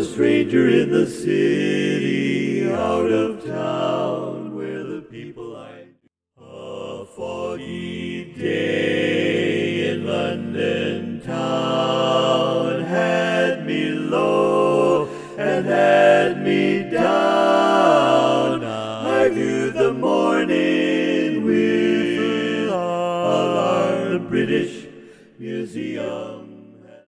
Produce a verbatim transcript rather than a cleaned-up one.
stranger in the city, out of town, where the people I a foggy day in London town had me low and had me down. I viewed the morning with alarm, the British Museum.